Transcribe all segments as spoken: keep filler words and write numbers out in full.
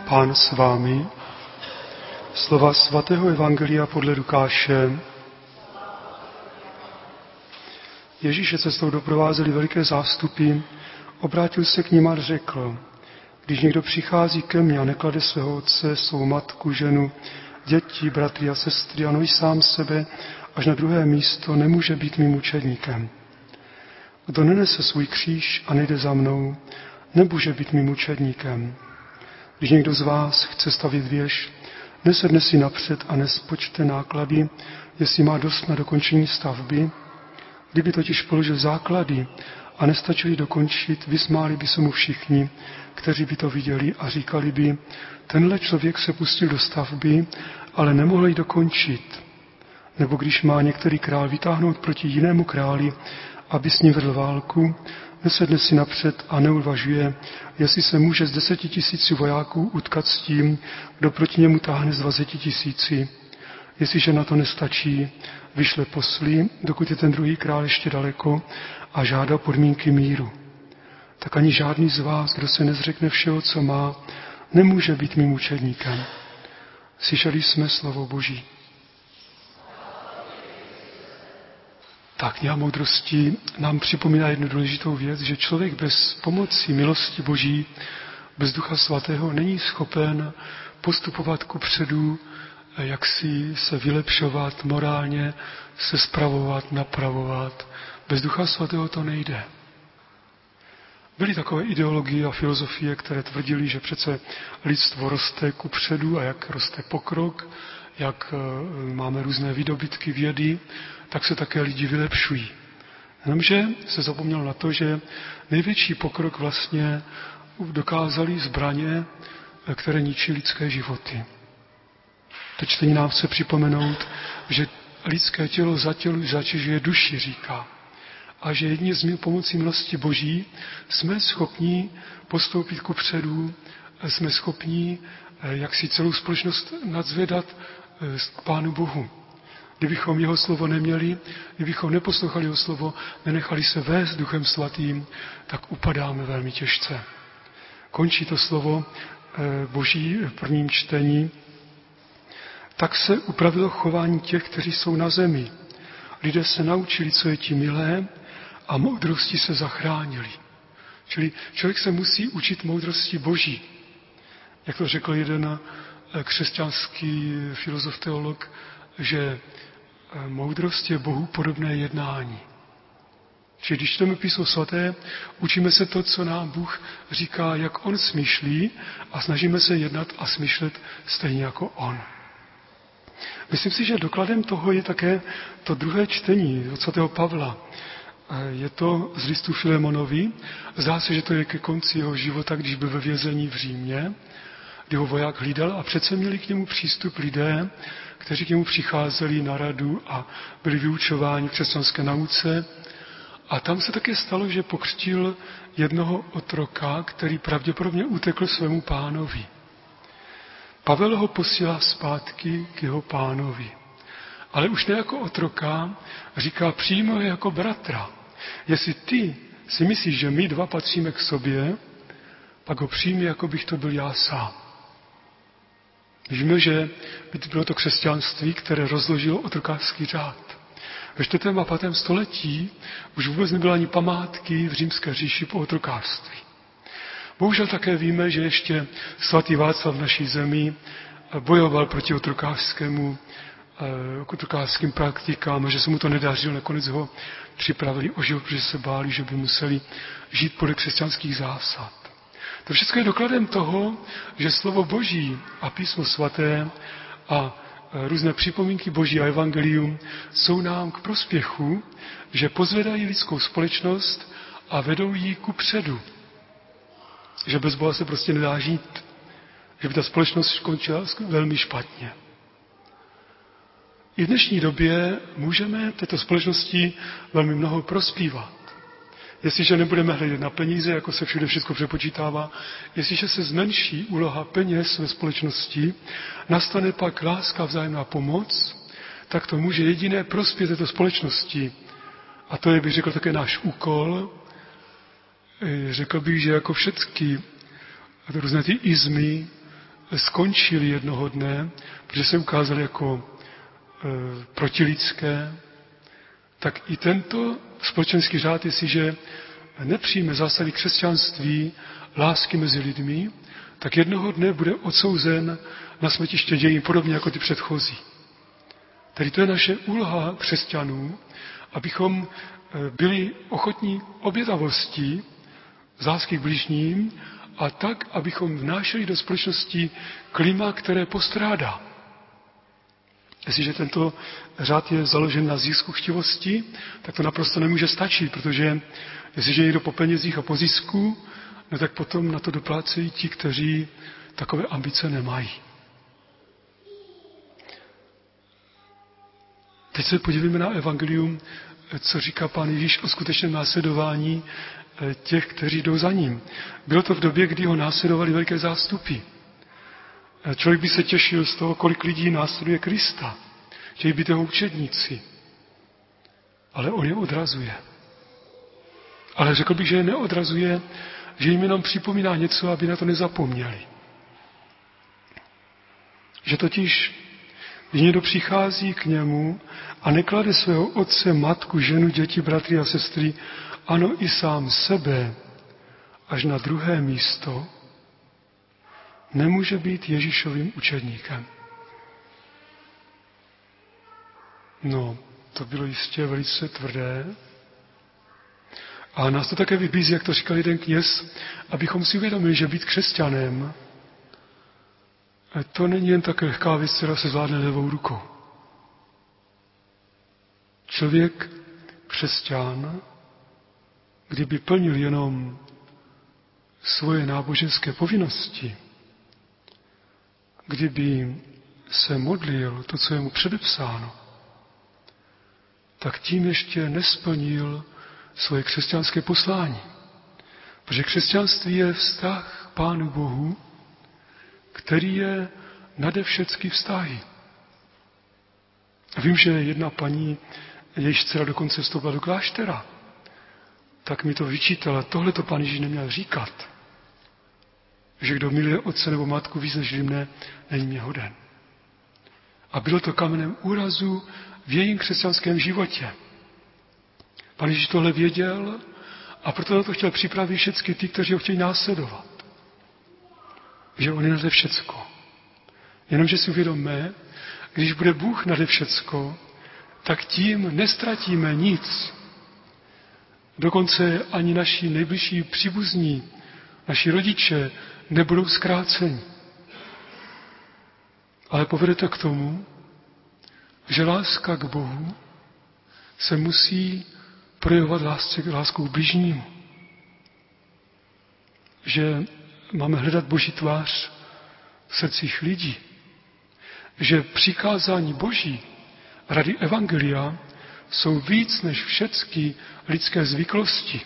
Pán s vámi. Slova svatého evangelia podle Lukáše. Ježíše cestou doprovázeli veliké zástupy, obrátil se k nim a řekl: Když někdo přichází ke mně a neklade svého otce, svou matku, ženu, děti, bratry a sestry a i sám sebe až na druhé místo, nemůže být mým učedníkem. Kdo nenese svůj kříž a nejde za mnou, nemůže být mým učedníkem. Když někdo z vás chce stavět věž, nesedne si napřed a nespočte náklady, jestli má dost na dokončení stavby. Kdyby totiž položil základy a nestačili dokončit, vysmáli by se mu všichni, kteří by to viděli, a říkali by: tenhle člověk se pustil do stavby, ale nemohl ji dokončit. Nebo když má některý král vytáhnout proti jinému králi, aby s ním vedl válku, nesedne si napřed a neuvažuje, jestli se může z deseti tisíci vojáků utkat s tím, kdo proti němu táhne z dvaceti tisíci. Jestliže na to nestačí, vyšle posly, dokud je ten druhý král ještě daleko, a žádá podmínky míru. Tak ani žádný z vás, kdo se nezřekne všeho, co má, nemůže být mým učedníkem. Slyšeli jsme slovo Boží. Ta kniha moudrosti nám připomíná jednu důležitou věc, že člověk bez pomoci milosti Boží, bez Ducha Svatého není schopen postupovat kupředu, jak si se vylepšovat morálně, se spravovat, napravovat. Bez Ducha Svatého to nejde. Byly takové ideologie a filozofie, které tvrdily, že přece lidstvo roste kupředu a jak roste pokrok, jak máme různé výdobytky vědy, tak se také lidi vylepšují. Jenomže se zapomnělo na to, že největší pokrok vlastně dokázali zbraně, které ničí lidské životy. To čtení nám chce připomenout, že lidské tělo zatěžuje duši, říká. A že jedině z pomocí milosti Boží jsme schopni postoupit kupředu, jsme schopni jak si celou společnost nadzvedat k Pánu Bohu. Kdybychom jeho slovo neměli, kdybychom neposlouchali jeho slovo, nenechali se vést Duchem Svatým, tak upadáme velmi těžce. Končí to slovo Boží v prvním čtení. Tak se upravilo chování těch, kteří jsou na zemi. Lidé se naučili, co je ti milé, a moudrosti se zachránili. Čili člověk se musí učit moudrosti Boží. Jak to řekl jeden křesťanský filozof, teolog, že moudrost je Bohu podobné jednání. Čili když čteme Písmo svaté, učíme se to, co nám Bůh říká, jak on smýšlí, a snažíme se jednat a smýšlet stejně jako on. Myslím si, že dokladem toho je také to druhé čtení od svatého Pavla. Je to z listu Filemonovi. Zdá se, že to je ke konci jeho života, když byl ve vězení v Římě, kdy ho voják hlídal, a přece měli k němu přístup lidé, kteří k němu přicházeli na radu a byli vyučováni v křesťanské nauce. A tam se také stalo, že pokřtil jednoho otroka, který pravděpodobně utekl svému pánovi. Pavel ho posílá zpátky k jeho pánovi. Ale už ne jako otroka, říká přímo jako bratra. Jestli ty si myslíš, že my dva patříme k sobě, pak ho přijmi, jako bych to byl já sám. Víme, že bylo to křesťanství, které rozložilo otrokářský řád. Ve čtvrtém a pátém století už vůbec nebyly ani památky v římské říši po otrokářství. Bohužel také víme, že ještě svatý Václav v naší zemi bojoval proti otrokářskému, otrokářským praktikám, a že se mu to nedařilo, nakonec ho připravili o život, protože se báli, že by museli žít podle křesťanských zásad. To všechno je dokladem toho, že slovo Boží a Písmo svaté a různé připomínky Boží a evangelium jsou nám k prospěchu, že pozvedají lidskou společnost a vedou ji ku předu. Že bez Boha se prostě nedá žít. Že by ta společnost skončila velmi špatně. I v dnešní době můžeme této společnosti velmi mnoho prospívat. Jestliže nebudeme hledět na peníze, jako se všude všechno přepočítává, jestliže se zmenší úloha peněz ve společnosti, nastane pak láska, vzájemná pomoc, tak to může jediné prospět této společnosti. A to je, bych řekl, také náš úkol. Řekl bych, že jako všechny různé ty izmy, skončily jednoho dne, protože se ukázaly jako e, protilidské, tak i tento společenský řád, jestliže nepřijme zásady křesťanství, lásky mezi lidmi, tak jednoho dne bude odsouzen na smetiště dějin, podobně jako ty předchozí. Tedy to je naše úloha křesťanů, abychom byli ochotní obětavostí z lásky k bližním a tak, abychom vnášeli do společnosti klima, které postrádá. Jestliže tento řád je založen na zisku chtivosti, tak to naprosto nemůže stačit, protože jestliže někdo po penězích a po zisku, no tak potom na to doplácejí ti, kteří takové ambice nemají. Teď se podívejme na evangelium, co říká Pán Ježíš o skutečném následování těch, kteří jdou za ním. Bylo to v době, kdy ho následovali veliké zástupy. Člověk by se těšil z toho, kolik lidí následuje Krista. Chtějí být jeho učedníci. Ale on je odrazuje. Ale řekl bych, že je neodrazuje, že jim jenom připomíná něco, aby na to nezapomněli. Že totiž, když někdo přichází k němu a neklade svého otce, matku, ženu, děti, bratry a sestry, ano i sám sebe, až na druhé místo, nemůže být Ježíšovým učedníkem. No, to bylo jistě velice tvrdé. A nás to také vybízí, jak to říkal jeden kněz, abychom si uvědomili, že být křesťanem, to není jen tak lehká věc, která se zvládne levou rukou. Člověk, křesťan, kdyby plnil jenom svoje náboženské povinnosti, kdyby se modlil to, co je mu předepsáno, tak tím ještě nesplnil svoje křesťanské poslání. Protože křesťanství je vztah k Pánu Bohu, který je nade všechny vztahy. A vím, že jedna paní, jejíž dcera dokonce vstoupila do kláštera, tak mi to vyčítala. Tohle to Pán Ježíš neměl říkat. Že kdo miluje otce nebo matku víc než mne, není mě hoden. A bylo to kamenem úrazu v jejím křesťanském životě. Pán Ježíš tohle věděl a proto na to chtěl připravit všechny ty, kteří ho chtějí následovat. Že on je nade všecko. Jenomže si uvědomme, když bude Bůh nade všecko, tak tím nestratíme nic. Dokonce ani naši nejbližší příbuzní, naši rodiče nebudou zkráceni. Ale povede to k tomu, že láska k Bohu se musí projevovat láskou k bližnímu. Že máme hledat Boží tvář v srdcích lidí. Že přikázání Boží, rady evangelia, jsou víc než všechny lidské zvyklosti.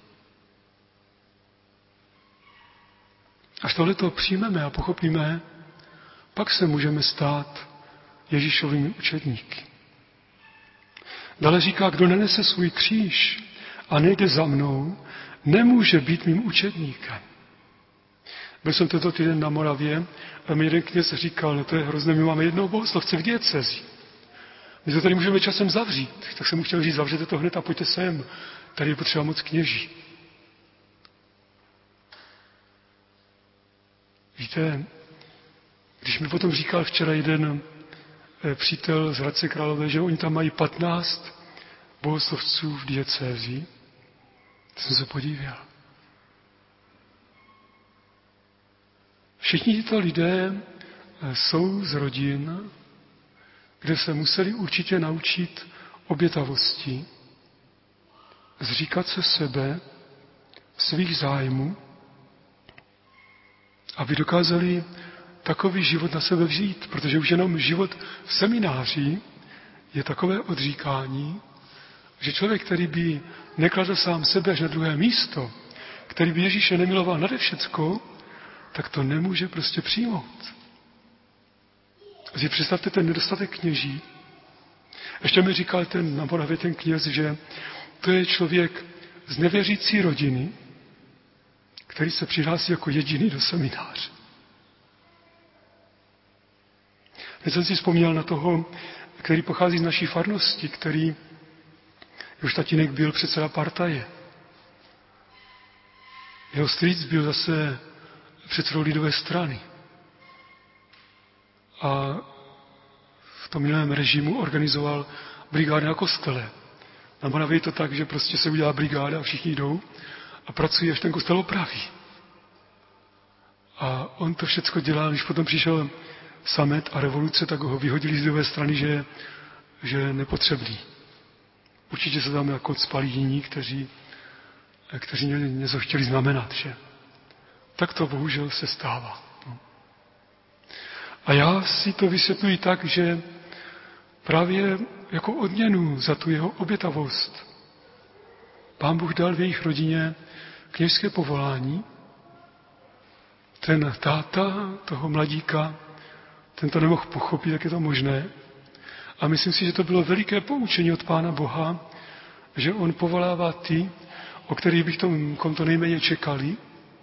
Až tohleto přijmeme a pochopíme, pak se můžeme stát Ježíšovými učedníky. Dále říká, kdo nenese svůj kříž a nejde za mnou, nemůže být mým učedníkem. Byl jsem tento týden na Moravě a mi jeden kněz říkal, no to je hrozné, my máme jednoho bohoslovce v diecézi. My to tady můžeme časem zavřít. Tak jsem mu chtěl říct, zavřete to hned a pojďte sem. Tady je potřeba moc kněží. Víte, když mi potom říkal včera jeden přítel z Hradce Králové, že oni tam mají patnáct bohoslovců v diecézi, tak jsem se podíval. Všichni tyto lidé jsou z rodin, kde se museli určitě naučit obětavosti, zříkat se sebe, svých zájmů, aby dokázali takový život na sebe vzít, protože už jenom život v semináři je takové odříkání, že člověk, který by nekladl sám sebe až na druhé místo, který by Ježíše nemiloval nade všecko, tak to nemůže prostě přijmout. Si představte ten nedostatek kněží. Ještě mi říkal ten na Moravě ten kněz, že to je člověk z nevěřící rodiny, který se přihlásí jako jediný do semináře. Teď jsem si vzpomněl na toho, který pochází z naší farnosti, který už tatínek byl předseda partaje. Jeho strýc byl zase předsedou lidové strany. A v tom minulém režimu organizoval brigády na kostele. Na Moravě je to tak, že prostě se udělá brigáda a všichni jdou a pracují, až ten kostel opraví. A on to všecko dělal, když potom přišel samet a revoluce, tak ho vyhodili z lidové strany, že, že je nepotřebný. Určitě se tam jako spalí jiní, kteří, kteří něco chtěli znamenat, že? Tak to bohužel se stává. No. A já si to vysvětluji tak, že právě jako odměnu za tu jeho obětavost Pán Bůh dal v jejich rodině kněžské povolání. Ten táta toho mladíka, ten to nemohl pochopit, jak je to možné. A myslím si, že to bylo veliké poučení od Pána Boha, že on povolává ty, o kterých bych tom to nejméně čekali.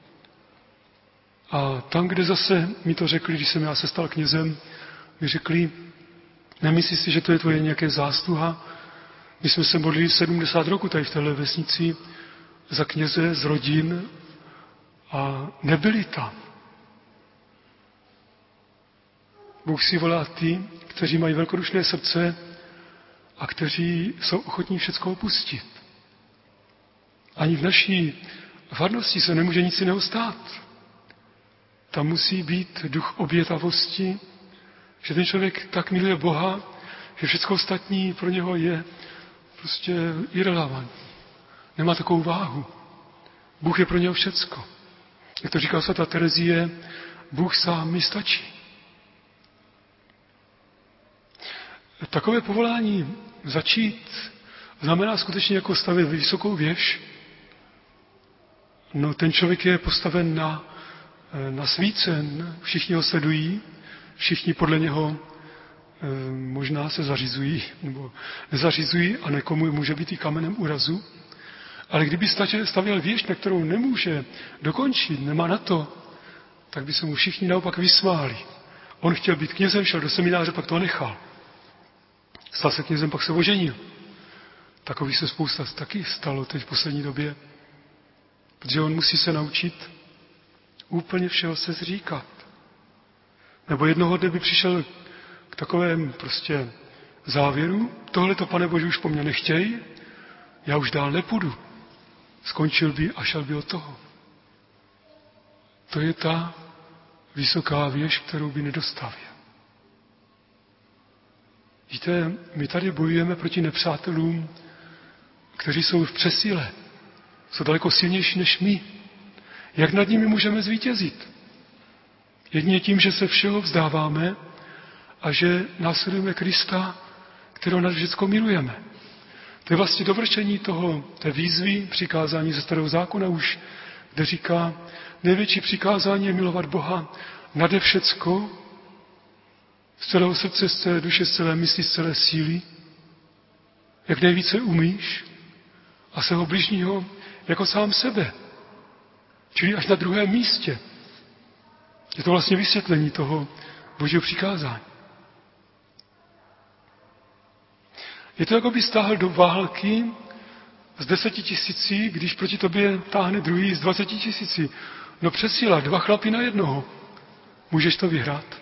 A tam, kde zase mi to řekli, když jsem já se stal knězem, mi řekli, nemyslíš si, že to je tvoje nějaké zásluha? My jsme se modlili sedmdesát roku tady v téhle vesnici za kněze z rodin a nebyli tam. Bůh si volá ty, kteří mají velkodušné srdce a kteří jsou ochotní všecko opustit. Ani v naší farnosti se nemůže nic jiného stát. Tam musí být duch obětavosti, že ten člověk tak miluje Boha, že všecko ostatní pro něho je prostě irelevantní. Nemá takovou váhu. Bůh je pro něho všecko. Jak to říká svatá Terezie, Bůh sám mi stačí. Takové povolání začít znamená skutečně jako stavět vysokou věž. No ten člověk je postaven na, na svícen, všichni ho sledují, všichni podle něho e, možná se zařizují, nebo nezařizují a nekomu může být i kamenem úrazu. Ale kdyby stavěl věž, na kterou nemůže dokončit, nemá na to, tak by se mu všichni naopak vysmáli. On chtěl být knězem, šel do semináře, pak to nechal. Stal se knězem, pak se oženil. Takový se spousta taky stalo teď v poslední době. Protože on musí se naučit úplně všeho se zříkat. Nebo jednoho dne by přišel k takovém prostě závěru, tohleto, Pane Bože, už po mně nechtěj, já už dál nepůjdu. Skončil by a šel by od toho. To je ta vysoká věž, kterou by nedostavěl. Víte, my tady bojujeme proti nepřátelům, kteří jsou v přesile. Jsou daleko silnější než my. Jak nad nimi můžeme zvítězit? Jedině tím, že se všeho vzdáváme a že následujeme Krista, kterého nad všecko milujeme. To je vlastně dovršení toho, té výzvy, přikázání ze Starého zákona už, kde říká, největší přikázání je milovat Boha nade všecko, z celého srdce, z celé duše, z celé mysli, z celé síly, jak nejvíce umíš, a svého bližního jako sám sebe. Čili až na druhém místě. Je to vlastně vysvětlení toho Božího přikázání. Je to, jako by stáhl do války z deseti tisící, když proti tobě táhne druhý z dvaceti tisíci. No přesíla, dva chlapy na jednoho. Můžeš to vyhrát.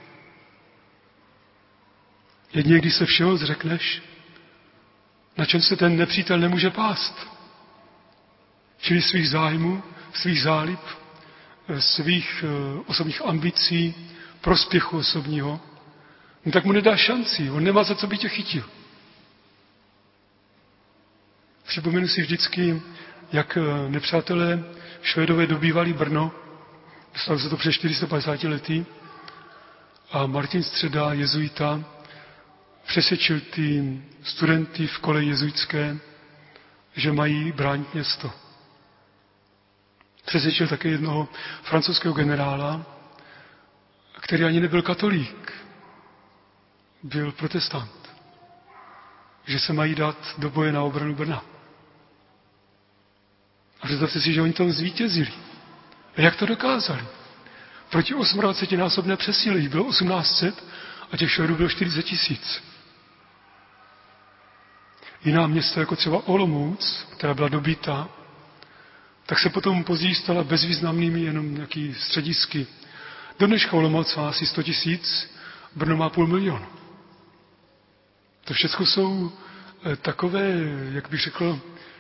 Jedině, když se všeho zřekneš, na čem se ten nepřítel nemůže pást. Čili svých zájmů, svých zálib, svých osobních ambicí, prospěchu osobního, no tak mu nedá šanci, on nemá za co by tě chytil. Připomenu si vždycky, jak nepřátelé Švédové dobývali Brno, stalo se to před čtyři sta padesáti lety, a Martin Středa, jezuita, přesvědčil ty studenty v kole jezuitské, že mají bránit město. Přesvědčil také jednoho francouzského generála, který ani nebyl katolík, byl protestant, že se mají dát do boje na obranu Brna. A představte si, že oni tam zvítězili. A jak to dokázali? Proti dvacetiosminásobné přesíle, jich bylo osmnáct set a těch Švédů bylo čtyřicet tisíc. Jiná města, jako třeba Olomouc, která byla dobytá, tak se potom později stala bezvýznamnými jenom nějaký středisky. Do dneška Olomouc má asi sto tisíc, Brno má půl milionu. To všechno jsou takové, jak bych řekl,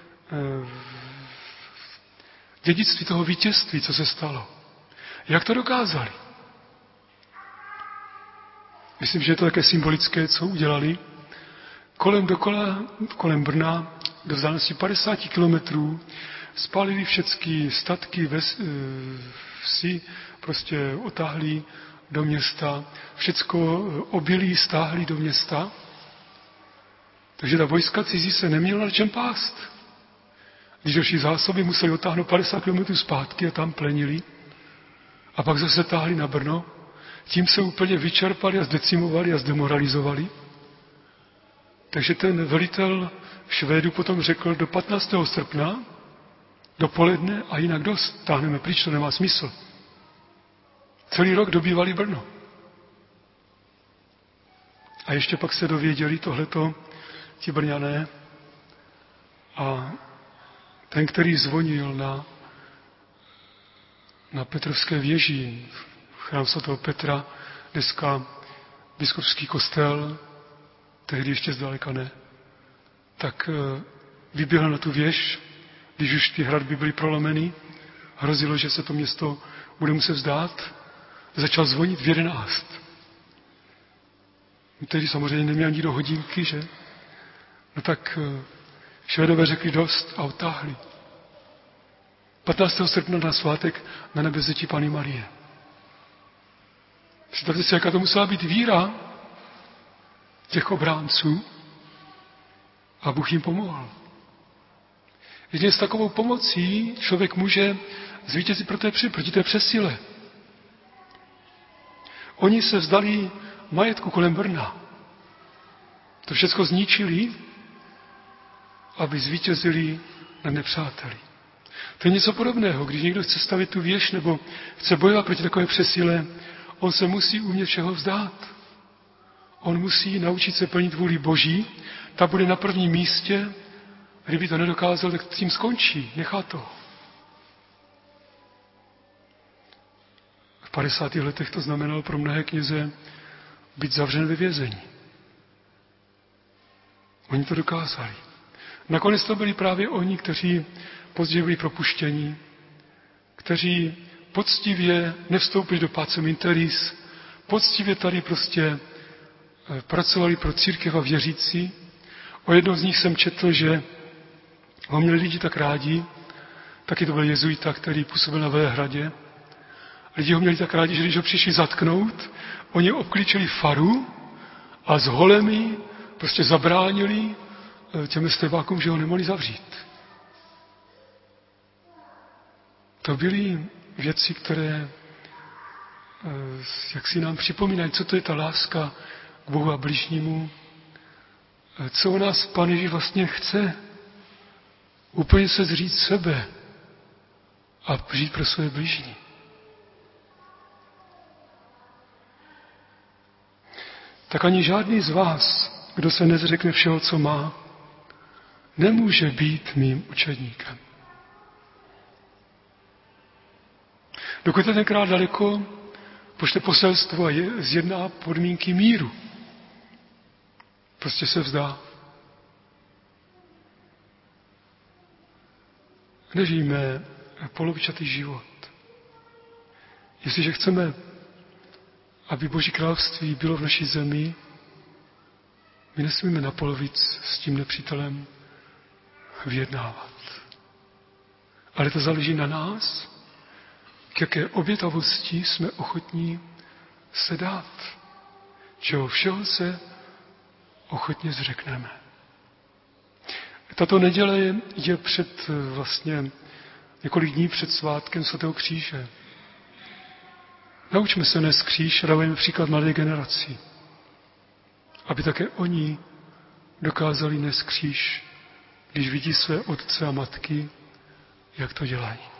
dědictví toho vítězství, co se stalo. Jak to dokázali? Myslím, že je to také symbolické, co udělali. Kolem dokola, kolem Brna, do vzdálenosti padesát kilometrů, spálili všechny statky, ves, vsi, prostě otáhli do města, všecko obilí stáhli do města, takže ta vojska cizí se neměla na čem pást. Když došli zásoby, museli otáhnout padesát kilometrů zpátky a tam plenili a pak zase táhli na Brno. Tím se úplně vyčerpali a zdecimovali a zdemoralizovali. Takže ten velitel Švédu potom řekl do patnáctého srpna dopoledne a jinak dost, táhneme pryč, to nemá smysl. Celý rok dobývali Brno. A ještě pak se dověděli tohleto ti Brňané a ten, který zvonil na, na Petrovské věži, chrám svatého Petra, dneska biskupský kostel, tehdy ještě zdaleka ne, tak vyběhl na tu věž, když už ty hradby byly prolomeny, hrozilo, že se to město bude muset vzdát, začal zvonit v jedenáct. Tehdy samozřejmě neměl nikdo hodinky, že? No tak Švédové řekli dost a otáhli. patnáctého srpna na svátek na nebevzetí Panny Marie. Představte si, jaká to musela být víra těch obránců a Bůh jim pomohl. Jedině s takovou pomocí člověk může zvítězit proti, proti té přesile. Oni se vzdali majetku kolem Brna. To všechno zničili, aby zvítězili nad nepřáteli. To je něco podobného. Když někdo chce stavit tu věž nebo chce bojovat proti takové přesile, on se musí umět všeho vzdát. On musí naučit se plnit vůli Boží, ta bude na prvním místě, a kdyby to nedokázal, tak tím skončí, nechá to. V padesátých letech to znamenalo pro mnohé kněze být zavřen ve vězení. Oni to dokázali. Nakonec to byli právě oni, kteří později byli propuštěni, kteří poctivě nevstoupili do Pacem Interis, poctivě tady prostě pracovali pro církev a věřící. O jednom z nich jsem četl, že ho měli lidi tak rádi, taky to byl jezuita, který působil na Velehradě. Lidi ho měli tak rádi, že když ho přišli zatknout, oni obklíčili faru a s holemi prostě zabránili těm estébákům, že ho nemohli zavřít. To byly věci, které jak si nám připomínají, co to je ta láska k Bohu a bližnímu, co o nás Pán Ježíš vlastně chce. Úplně se zříct sebe a žít pro své bližní. Tak ani žádný z vás, kdo se nezřekne všeho, co má, nemůže být mým učedníkem. Dokud je tenkrát daleko, pošle poselstvo a je, zjedná podmínky míru. Prostě se vzdá. Nežijeme polovičatý život. Jestliže chceme, aby Boží království bylo v naší zemi, my nesmíme na polovic s tím nepřítelem vyjednávat. Ale to záleží na nás, k jaké obětavosti jsme ochotní se dát. Čeho všeho se ochotně zřekneme. Tato neděle je před vlastně několik dní před svátkem svatého kříže. Naučme se nést kříž a dávajme příklad mladé generaci, aby také oni dokázali nést kříž, když vidí své otce a matky, jak to dělají.